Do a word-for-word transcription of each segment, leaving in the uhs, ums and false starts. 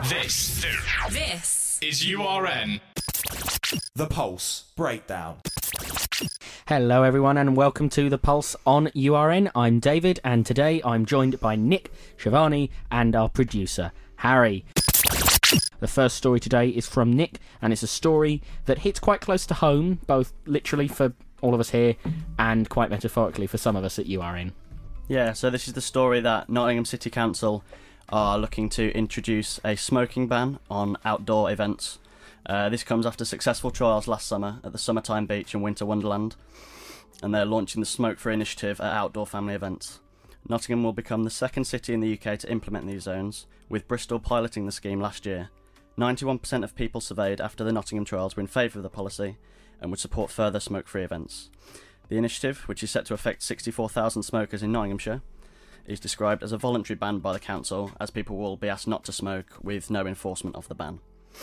This, This is U R N. The Pulse Breakdown. Hello everyone and welcome to The Pulse on U R N. I'm David and today I'm joined by Nick, Shivani and our producer, Harry. The first story today is from Nick and it's a story that hits quite close to home, both literally for all of us here and quite metaphorically for some of us at U R N. Yeah, so this is the story that Nottingham City Council are looking to introduce a smoking ban on outdoor events. Uh, this comes after successful trials last summer at the Summertime Beach and Winter Wonderland, and they're launching the Smoke Free initiative at outdoor family events. Nottingham will become the second city in the U K to implement these zones, with Bristol piloting the scheme last year. ninety-one percent of people surveyed after the Nottingham trials were in favour of the policy and would support further smoke-free events. The initiative, which is set to affect sixty-four thousand smokers in Nottinghamshire, is described as a voluntary ban by the council, as people will be asked not to smoke with no enforcement of the ban.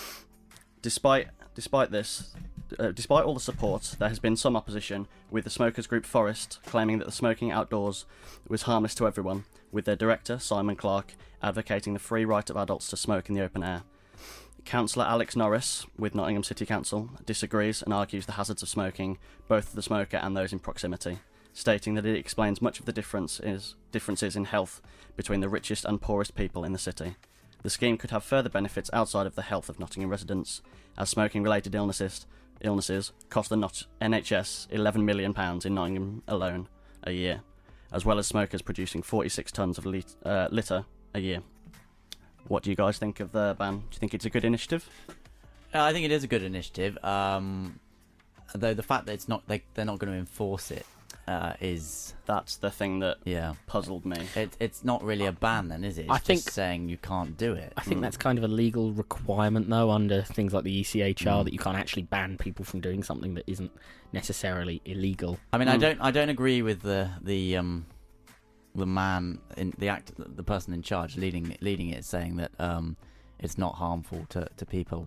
Despite despite this, uh, despite all the support, there has been some opposition, with the smokers group Forest claiming that the smoking outdoors was harmless to everyone, with their director, Simon Clark, advocating the free right of adults to smoke in the open air. Councillor Alex Norris, with Nottingham City Council, disagrees and argues the hazards of smoking, both for the smoker and those in proximity, stating that it explains much of the difference is, differences in health between the richest and poorest people in the city. The scheme could have further benefits outside of the health of Nottingham residents, as smoking-related illnesses illnesses cost the Not- N H S eleven million pounds in Nottingham alone a year, as well as smokers producing forty-six tonnes of lit- uh, litter a year. What do you guys think of the ban? Do you think it's a good initiative? Uh, I think it is a good initiative, um, though the fact that it's not they, they're not going to enforce it uh, is... That's the thing that yeah. puzzled me. It, it's not really a ban then, is it? It's I just think- saying you can't do it. I think Mm. that's kind of a legal requirement though under things like the E C H R Mm. that you can't actually ban people from doing something that isn't necessarily illegal. I mean, I Mm. don't I don't agree with the the um the man in the act the person in charge leading leading it saying that um it's not harmful to, to people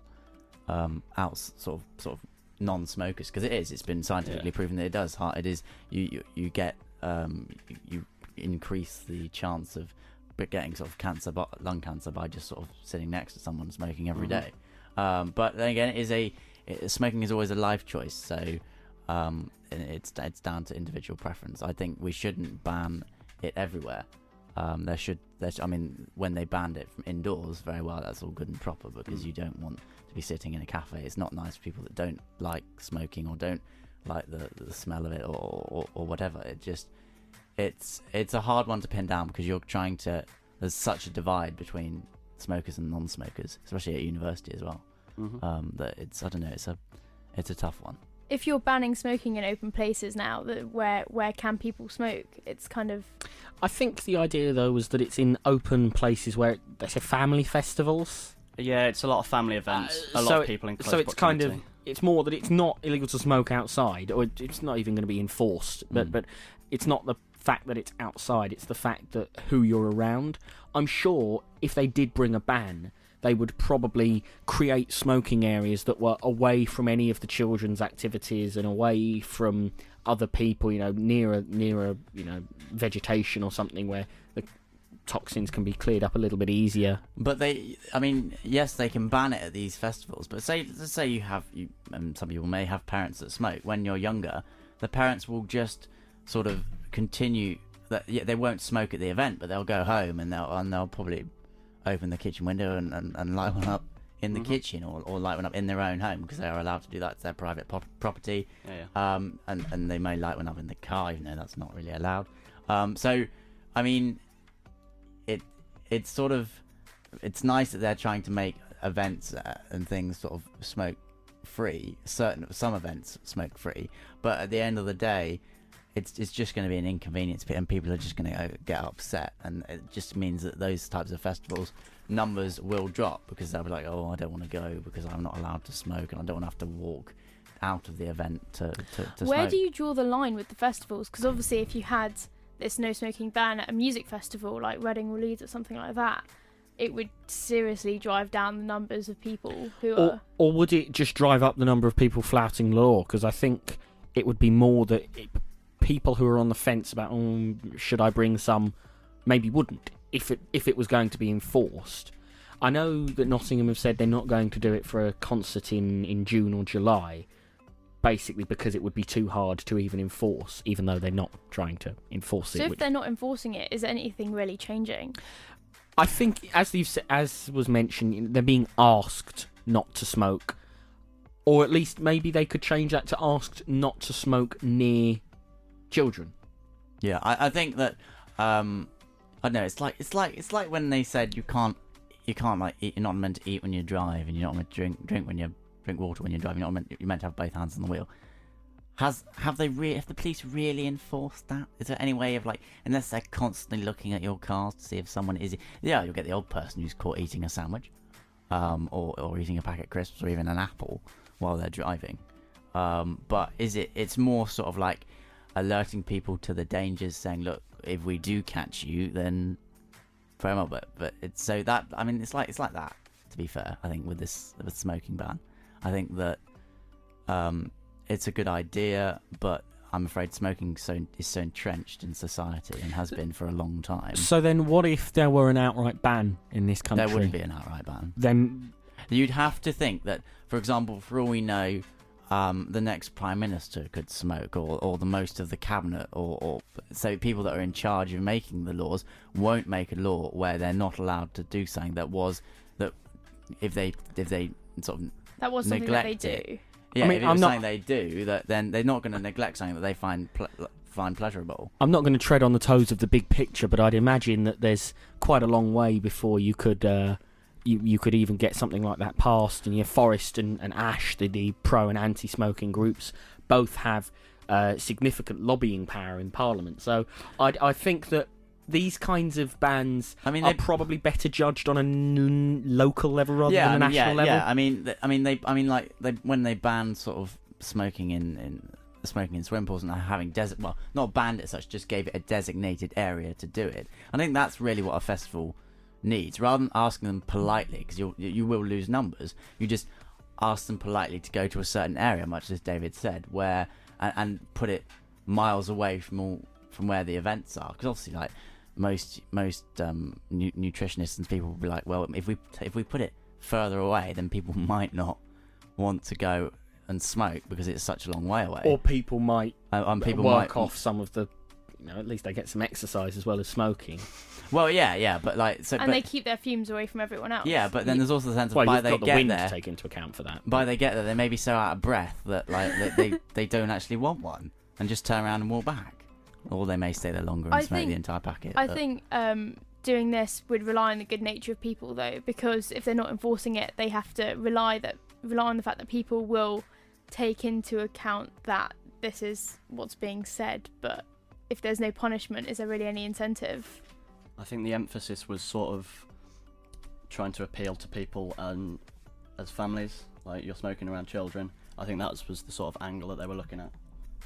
um out sort of sort of non-smokers, because it is. It's been scientifically Yeah. proven that it does. It is you you, you get um you, you increase the chance of getting sort of cancer, lung cancer, by just sort of sitting next to someone smoking every Mhm. day. Um, but then again, it is a it, smoking is always a life choice, so um and it's it's down to individual preference. I think we shouldn't ban it everywhere. Um, there should, there sh- I mean, when they banned it from indoors, very well, that's all good and proper, because Mm. you don't want to be sitting in a cafe. It's not nice for people that don't like smoking or don't like the, the smell of it or, or or whatever. It just, it's it's a hard one to pin down, because you're trying to. There's such a divide between smokers and non-smokers, especially at university as well. Mhm. Um, that it's I don't know, it's a it's a tough one. If you're banning smoking in open places now, that where where can people smoke? It's kind of... I think the idea though was that it's in open places where they say family festivals. Yeah, it's a lot of family events. Uh, a lot so of people in close So it's kind of proximity. it's more that it's not illegal to smoke outside, or it- it's not even going to be enforced. But Mm. but it's not the fact that it's outside; it's the fact that who you're around. I'm sure if they did bring a ban, they would probably create smoking areas that were away from any of the children's activities and away from other people. You know, nearer nearer you know vegetation or something where the toxins can be cleared up a little bit easier. But they, I mean, yes, they can ban it at these festivals. But say, let's say you have, you, and some people may have parents that smoke. When you're younger, the parents will just sort of continue that. Yeah, they won't smoke at the event, but they'll go home and they'll and they'll probably open the kitchen window and, and, and light one up in the Mhm. kitchen, or, or light one up in their own home, because they are allowed to do that. It's their private pop- property. Yeah, yeah. Um, and, and they may light one up in the car, even though that's not really allowed. Um, so, I mean, it it's sort of, it's nice that they're trying to make events uh, and things sort of smoke free. Certain some events smoke free, but at the end of the day, it's it's just going to be an inconvenience, and people are just going to get upset, and it just means that those types of festivals numbers will drop, because they'll be like, oh, I don't want to go because I'm not allowed to smoke, and I don't want to have to walk out of the event to, to, to Where smoke. do you draw the line with the festivals? Because obviously if you had this no smoking ban at a music festival like Reading or Leeds or something like that, it would seriously drive down the numbers of people who Or, are... or would it just drive up the number of people flouting law? Because I think it would be more that it, people who are on the fence about, oh, should I bring some, maybe wouldn't if it if it was going to be enforced. I know that Nottingham have said they're not going to do it for a concert in, in June or July, basically because it would be too hard to even enforce, even though they're not trying to enforce So it. if which- they're not enforcing it, is anything really changing? I think, as you've sa- as was mentioned, they're being asked not to smoke, or at least maybe they could change that to asked not to smoke near children. Yeah, I, I think that um, I don't know. It's like it's like it's like when they said you can't you can't like eat, you're not meant to eat when you drive, and you're not meant to drink drink when you drink water when you're driving. You're not meant you're meant to have both hands on the wheel. Has have they re- have the police really enforced that? Is there any way of like, unless they're constantly looking at your cars to see if someone is? Yeah, you'll get the old person who's caught eating a sandwich, um, or or eating a packet of crisps, or even an apple while they're driving. Um, but is it? It's more sort of like alerting people to the dangers, saying, look, if we do catch you, then throw them up. But, but it's so that, I mean, it's like it's like that, to be fair, I think, with this with the smoking ban. I think that um, it's a good idea, but I'm afraid smoking so is so entrenched in society and has been for a long time. So then what if there were an outright ban in this country? There wouldn't be an outright ban. Then You'd have to think that, for example, for all we know, um, the next prime minister could smoke, or, or the most of the cabinet, or, or so people that are in charge of making the laws won't make a law where they're not allowed to do something that was that if they if they sort of That was something that they neglect do. it. Yeah, I mean, if it I'm was not- something they do, that then they're not going to neglect something that they find ple- find pleasurable. I'm not going to tread on the toes of the big picture, but I'd imagine that there's quite a long way before you could uh, you you could even get something like that passed. And your Forest and, and Ash, the, the pro and anti-smoking groups, both have uh, significant lobbying power in Parliament. So I I think that these kinds of bans I mean, are they- probably better judged on a n- local level rather yeah, than a I mean, national yeah, level. yeah. I mean, th- I mean, they, I mean, like they when they banned sort of smoking in, in smoking in swimming pools and having desert, well, not banned it as such, just gave it a designated area to do it. I think that's really what a festival needs, rather than asking them politely, because you you will lose numbers. You just ask them politely to go to a certain area, much as David said, where and, and put it miles away from all from where the events are, because obviously, like. Most most um, nu- nutritionists and people will be like, well, if we if we put it further away, then people might not want to go and smoke because it's such a long way away. Or people might uh, and people work might off some of the, you know, at least they get some exercise as well as smoking. Well, yeah, yeah, but like, so, And but, they keep their fumes away from everyone else. yeah, but then there's also the sense of Well, by you've they got the get wind there, to take into account for that. by they get there, they may be so out of breath that like that they they don't actually want one and just turn around and walk back. Or they may stay there longer and I smoke think- the entire packet. I but- think um, doing this would rely on the good nature of people, though, because if they're not enforcing it, they have to rely that rely on the fact that people will take into account that this is what's being said. But if there's no punishment, is there really any incentive? I think the emphasis was sort of trying to appeal to people and as families, like you're smoking around children. I think that was, was the sort of angle that they were looking at.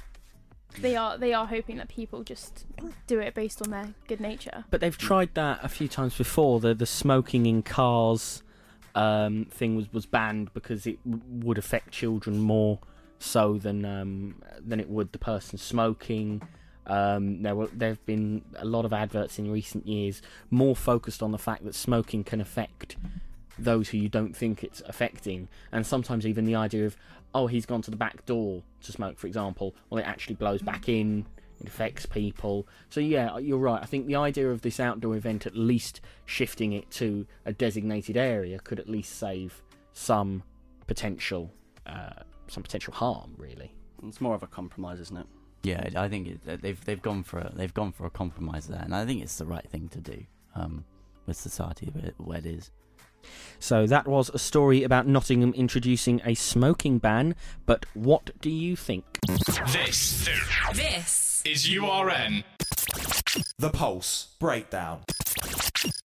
They are they are hoping that people just do it based on their good nature. But they've tried that a few times before. The the smoking in cars um, thing was, was banned because it w- would affect children more so than um, than it would the person smoking. Um, there were there have been a lot of adverts in recent years more focused on the fact that smoking can affect those who you don't think it's affecting, and sometimes even the idea of, oh, he's gone to the back door to smoke, for example, well, it actually blows back in, it affects people. So yeah, you're right. I think the idea of this outdoor event, at least shifting it to a designated area, could at least save some potential uh, some potential harm, really. It's more of a compromise, isn't it? Yeah, I think it, they've they've gone for a, they've gone for a compromise there, and I think it's the right thing to do um, with society where, where it is. So that was a story about Nottingham introducing a smoking ban, but what do you think? This This is U R N. The Pulse Breakdown.